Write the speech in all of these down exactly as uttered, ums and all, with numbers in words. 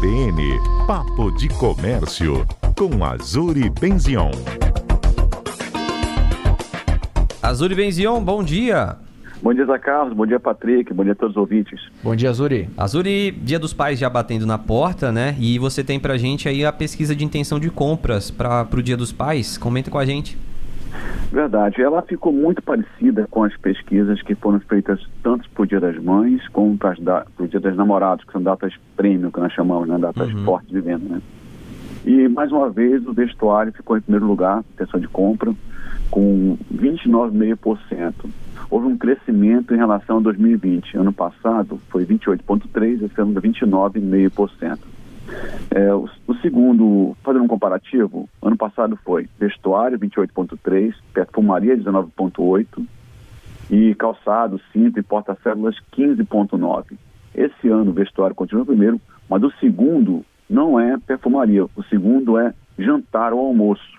B N, Papo de Comércio, com Azuri Benzion. Azuri Benzion, bom dia. Bom dia, Zé Carlos. Bom dia, Patrick. Bom dia a todos os ouvintes. Bom dia, Azuri. Azuri, Dia dos Pais já batendo na porta, né? E você tem pra gente aí a pesquisa de intenção de compras para o Dia dos Pais. Comenta com a gente. Verdade. Ela ficou muito parecida com as pesquisas que foram feitas tanto para o Dia das Mães como para o Dia das Namorados, que são datas prêmio, que nós chamamos, né? Datas Uhum. fortes de venda, né? E, mais uma vez, o vestuário ficou em primeiro lugar, intenção de compra, com vinte e nove vírgula cinco por cento. Houve um crescimento em relação a dois mil e vinte. Ano passado foi vinte e oito vírgula três por cento, esse ano vinte e nove vírgula cinco por cento. É, o, o segundo, fazendo um comparativo, ano passado foi vestuário vinte e oito vírgula três por cento, perfumaria dezenove vírgula oito por cento e calçado, cinto e porta-células quinze vírgula nove por cento. Esse ano o vestuário continua primeiro, mas o segundo não é perfumaria, o segundo é jantar ou almoço.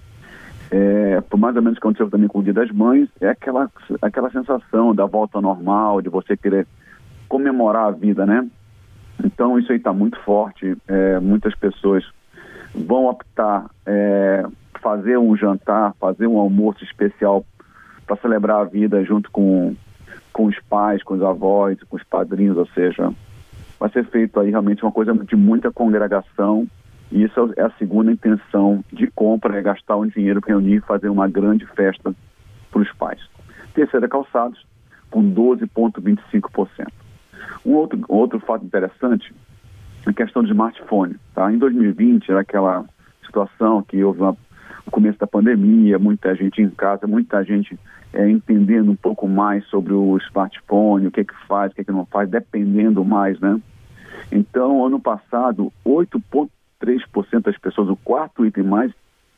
É, por mais ou menos que aconteceu também com o Dia das Mães, é aquela, aquela sensação da volta ao normal, de você querer comemorar a vida, né? Então isso aí está muito forte, é, muitas pessoas vão optar é, fazer um jantar, fazer um almoço especial para celebrar a vida junto com, com os pais, com os avós, com os padrinhos, ou seja, vai ser feito aí realmente uma coisa de muita congregação. E isso é a segunda intenção de compra, é gastar um dinheiro para reunir e fazer uma grande festa para os pais. Terceira, calçados, com doze vírgula vinte e cinco por cento. Um outro, outro fato interessante é a questão do smartphone. Tá? Em dois mil e vinte, era aquela situação que houve uma, no começo da pandemia, muita gente em casa, muita gente é, entendendo um pouco mais sobre o smartphone, o que que faz, o que que não faz, dependendo mais, né? Então, ano passado, oito vírgula três por cento das pessoas, o quarto item mais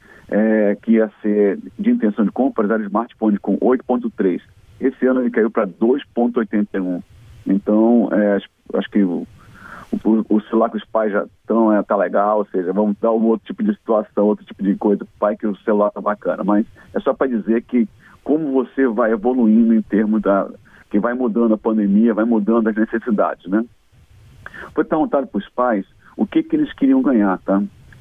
é, que ia ser de intenção de compras era o smartphone com oito vírgula três. Esse ano ele caiu para dois vírgula oitenta e um. Então, é, acho que o, o, o celular que os pais já estão, é, tá legal, ou seja, vamos dar um outro tipo de situação, outro tipo de coisa para o pai, que o celular tá bacana. Mas é só para dizer que como você vai evoluindo em termos da... que vai mudando a pandemia, vai mudando as necessidades, né? Foi perguntado para os pais o que que eles queriam ganhar, tá?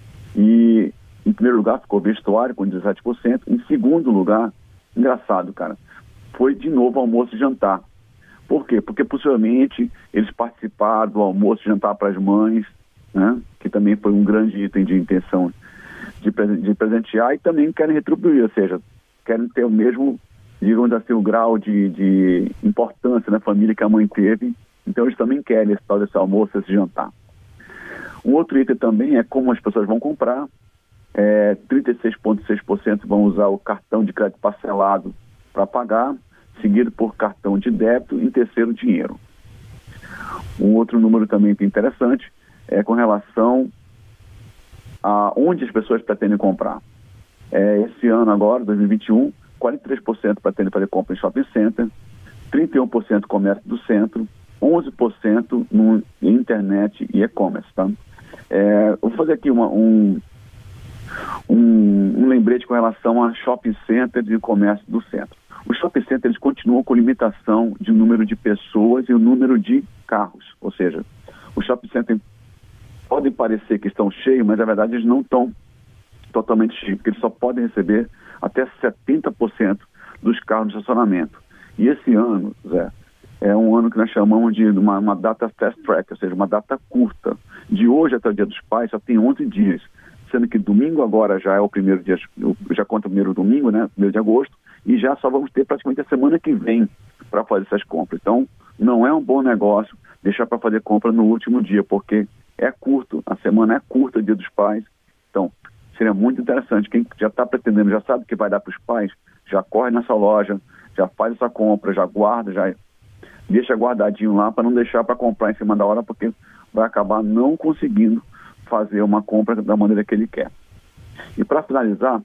E, em primeiro lugar, ficou vestuário com dezessete por cento. Em segundo lugar, engraçado, cara, foi de novo almoço e jantar. Por quê? Porque, possivelmente, eles participaram do almoço e jantar para as mães, né? Que também foi um grande item de intenção de, de presentear, e também querem retribuir, ou seja, querem ter o mesmo, digamos assim, o grau de, de importância na família que a mãe teve. Então, eles também querem esse tal desse almoço, esse jantar. Um outro item também é como as pessoas vão comprar. É, trinta e seis vírgula seis por cento vão usar o cartão de crédito parcelado para pagar, seguido por cartão de débito e em terceiro, dinheiro. Um outro número também interessante é com relação a onde as pessoas pretendem comprar. É, esse ano agora, dois mil e vinte e um, quarenta e três por cento pretendem fazer compra em shopping center, trinta e um por cento comércio do centro, onze por cento no internet e e-commerce, tá? É, eu vou fazer aqui uma, um, um, um lembrete com relação a shopping center e comércio do centro. Os shopping centers eles continuam com limitação de número de pessoas e o número de carros, ou seja, os shopping centers podem parecer que estão cheios, mas na verdade eles não estão totalmente cheios, porque eles só podem receber até setenta por cento dos carros de estacionamento. E esse ano, Zé, é um ano que nós chamamos de uma, uma data fast track, ou seja, uma data curta. De hoje até o Dia dos Pais só tem onze dias, sendo que domingo agora já é o primeiro dia, já conta o primeiro domingo, né, primeiro de agosto, e já só vamos ter praticamente a semana que vem para fazer essas compras. Então, não é um bom negócio deixar para fazer compra no último dia, porque é curto, a semana é curta, o Dia dos Pais. Então, seria muito interessante, quem já está pretendendo, já sabe que vai dar para os pais, já corre nessa loja, já faz essa compra, já guarda, já deixa guardadinho lá para não deixar para comprar em cima da hora, porque vai acabar não conseguindo fazer uma compra da maneira que ele quer. E para finalizar,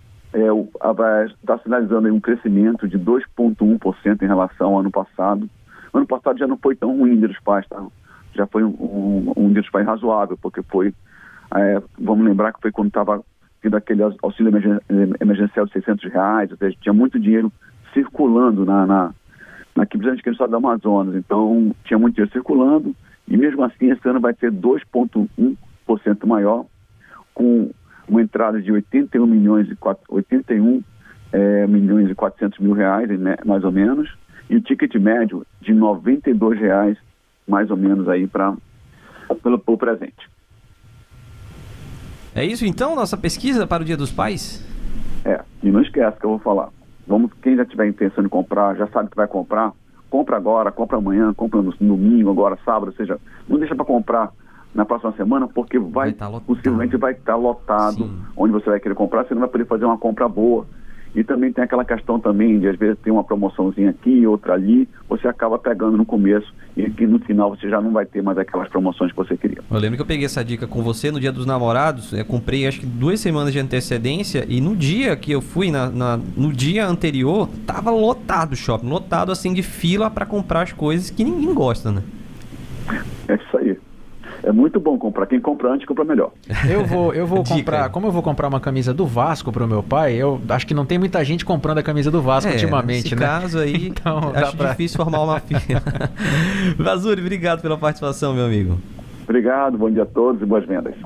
é, está finalizando aí um crescimento de dois vírgula um por cento em relação ao ano passado. Ano passado já não foi tão ruim Dia dos Pais, tá? Já foi um, um, um Dia dos Pais razoável, porque foi, é, vamos lembrar que foi quando estava tendo aquele auxílio emergencial de seiscentos reais, ou seja, tinha muito dinheiro circulando na, na, na principalmente aqui no estado do Amazonas. Então, tinha muito dinheiro circulando E mesmo assim, esse ano vai ser dois vírgula um por cento maior, com uma entrada de oitenta e um milhões e oitenta e um é, milhões e quatrocentos mil reais, né, mais ou menos, e o ticket médio de noventa e dois reais, mais ou menos, aí para pelo, pelo presente. É isso então, nossa pesquisa para o Dia dos Pais? É, e não esquece que eu vou falar. Vamos, quem já tiver intenção de comprar, já sabe que vai comprar, compra agora, compra amanhã, compra no domingo, agora sábado, ou seja, não deixa para comprar na próxima semana, porque vai, vai tá possivelmente vai estar lotado. Sim. Onde você vai querer comprar, você não vai poder fazer uma compra boa. E também tem aquela questão também de, às vezes, tem uma promoçãozinha aqui, outra ali, você acaba pegando no começo e que no final você já não vai ter mais aquelas promoções que você queria. Eu lembro que eu peguei essa dica com você no Dia dos Namorados, eu comprei acho que duas semanas de antecedência e no dia que eu fui, na, na, no dia anterior, tava lotado o shopping, lotado assim de fila para comprar as coisas que ninguém gosta, né? É isso aí. É muito bom comprar. Quem compra antes, compra melhor. Eu vou, eu vou comprar... Como eu vou comprar uma camisa do Vasco pro meu pai, eu acho que não tem muita gente comprando a camisa do Vasco é, ultimamente, nesse né? caso aí, então, acho pra... difícil formar uma fila. Vazuri, obrigado pela participação, meu amigo. Obrigado, bom dia a todos e boas vendas.